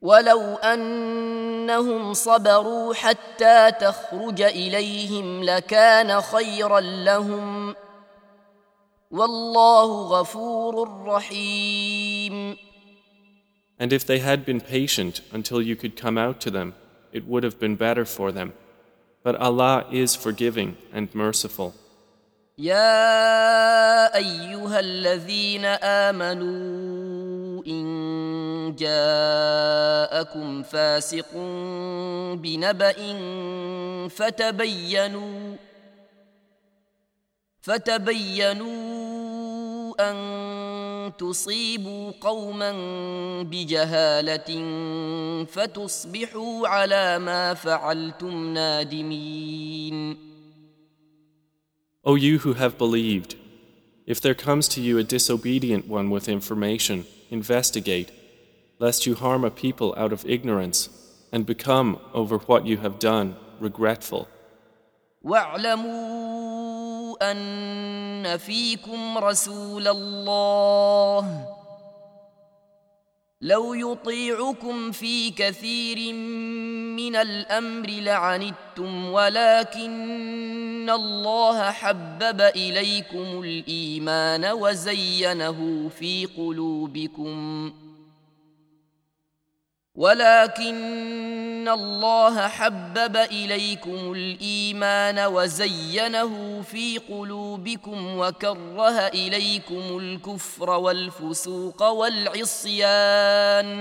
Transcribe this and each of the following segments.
ولو أنهم صبروا حتى تخرج إليهم لكان خيرا لهم والله غفور رحيم. And if they had been patient until you could come out to them, it would have been better for them. But Allah is forgiving and merciful. يا أيها الذين آمنوا إن جاءكم فاسق بنبأ فتبينوا أن تصيبوا قوما بجهالة فتصبحوا على ما فعلتم نادمين. O you who have believed, if there comes to you a disobedient one with information, investigate, lest you harm a people out of ignorance and become, over what you have done, regretful. واعلموا أن فيكم رسول الله لو يطيعكم في كثير من الأمر لعنتم ولكن الله حبب إليكم الإيمان وزينه في قلوبكم وكره إليكم الكفر والفسوق والعصيان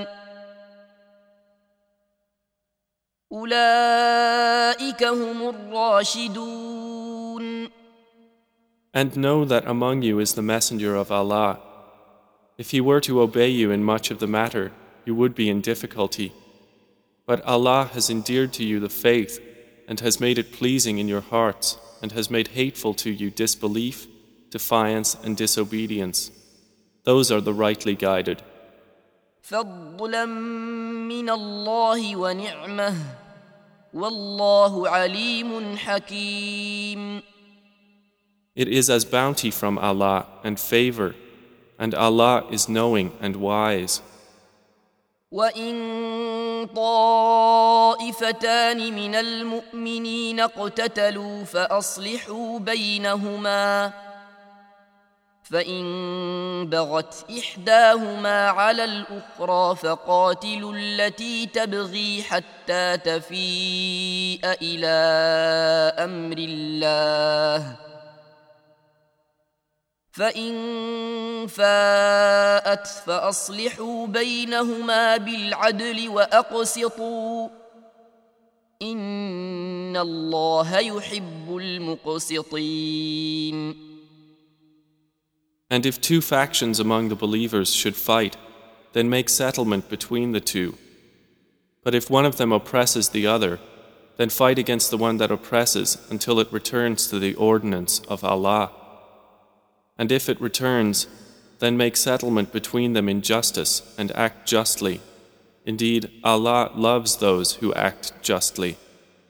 أولئك هم الراشدون. And know that among you is the messenger of Allah. If he were to obey you in much of the matter, you would be in difficulty. But Allah has endeared to you the faith and has made it pleasing in your hearts and has made hateful to you disbelief, defiance and disobedience. Those are the rightly guided. فضلا من الله ونعمه والله عليم حكيم. It is as bounty from Allah and favor, and Allah is knowing and wise. وَإِن طَائِفَتَانِ مِنَ الْمُؤْمِنِينَ اقْتَتَلُوا فَأَصْلِحُوا بَيْنَهُمَا فَإِن بَغَتْ إِحْدَاهُمَا عَلَى الْأُخْرَى فَقَاتِلُوا الَّتِي تَبْغِي حَتَّى تَفِيءَ إِلَى أَمْرِ اللَّهِ فإن فاءت فأصلحوا بينهما بالعدل وأقسطوا إن الله يحب المقسطين. And if two factions among the believers should fight, then make settlement between the two. But if one of them oppresses the other, then fight against the one that oppresses until it returns to the ordinance of Allah. And if it returns, then make settlement between them in justice and act justly. Indeed, Allah loves those who act justly.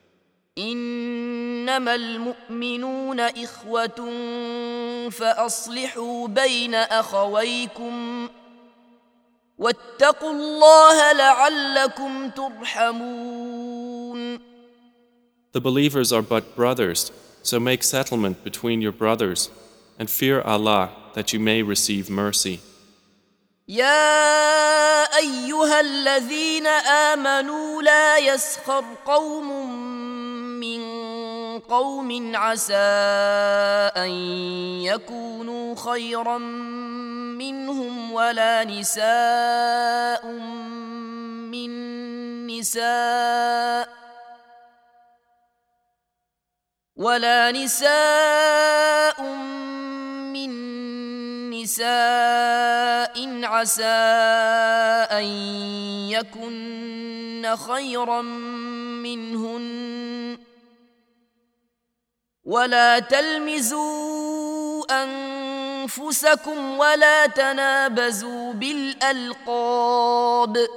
إنما المؤمنون إخوة فأصلحوا بين أخويكم واتقوا الله لعلكم ترحمون. The believers are but brothers, so make settlement between your brothers, and fear Allah that you may receive mercy. يا أيها الذين آمنوا لا يسخر قوم من قوم عسى أن يكونوا خيرا منهم ولا نساء من نساء عسى أن يكن خيرا منهن ولا تلمزوا أنفسكم ولا تنابزوا بالألقاب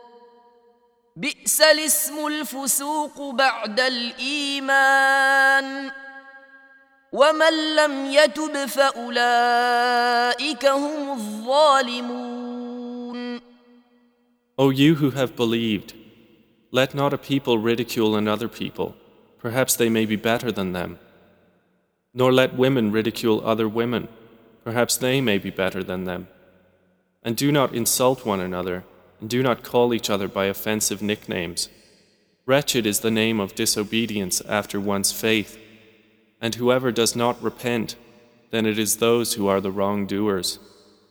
بئس الاسم الفسوق بعد الإيمان ومن لم يتب فأولئك هم الظالمون. O you who have believed, let not a people ridicule another people, perhaps they may be better than them. Nor let women ridicule other women, perhaps they may be better than them. And do not insult one another, and do not call each other by offensive nicknames. Wretched is the name of disobedience after one's faith, and whoever does not repent, then it is those who are the wrongdoers.